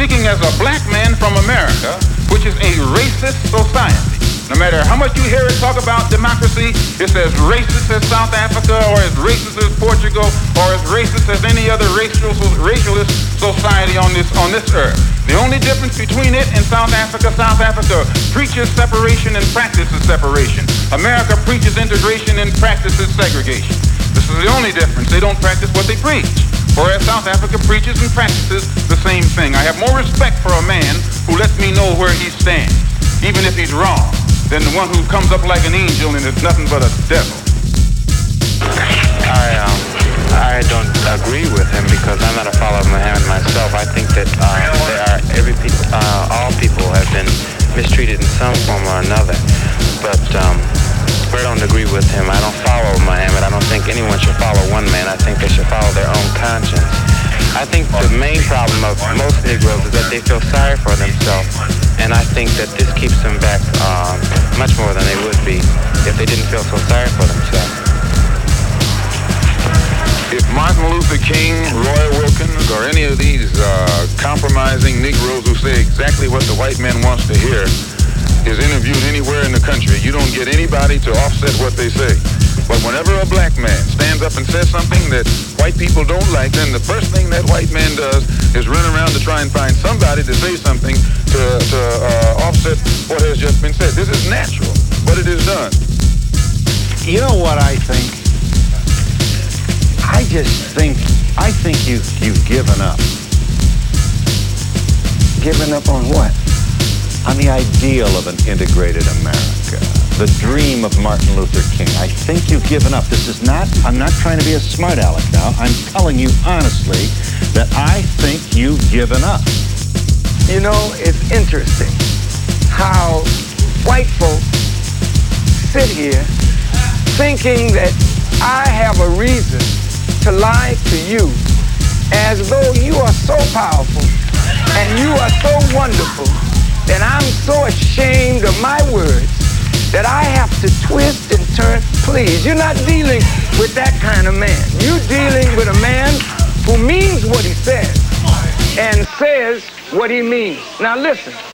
speaking as a black man from America, which is a racist society. No matter how much you hear it talk about democracy, it's as racist as South Africa, or as racist as Portugal, or as racist as any other racialist society on this earth. The only difference between it and South Africa preaches separation and practices separation. America preaches integration and practices segregation. This is the only difference. They don't practice what they preach. Whereas South Africa preaches and practices the same thing. I have more respect for a man who lets me know where he stands, even if he's wrong, than the one who comes up like an angel and is nothing but a devil. I don't agree with him because I'm not a follower of Muhammad myself. I think that all people have been mistreated in some form or another. But I don't agree with him. I don't follow Muhammad. I don't think anyone should follow one man. I think they should follow their own conscience. I think the main problem of most Negroes is that they feel sorry for themselves. And I think that this keeps them back much more than they would be if they didn't feel so sorry for themselves. If Martin Luther King, Roy Wilkins, or any of these compromising Negroes who say exactly what the white man wants to hear is interviewed anywhere in the country, you don't get anybody to offset what they say. But whenever a black man stands up and says something that white people don't like, then the first thing that white man does is run around to try and find somebody to say something to offset what has just been said. This is natural, but it is done. You know what I think? I think you've given up. Given up on what? On the ideal of an integrated America, the dream of Martin Luther King. I think you've given up. I'm not trying to be a smart aleck now. I'm telling you honestly that I think you've given up. You know, it's interesting how white folks sit here thinking that I have a reason to lie to you as though you are so powerful and you are so wonderful that I'm so ashamed of my words that I have to twist and turn. Please, you're not dealing with that kind of man. You're dealing with a man who means what he says and says what he means. Now listen.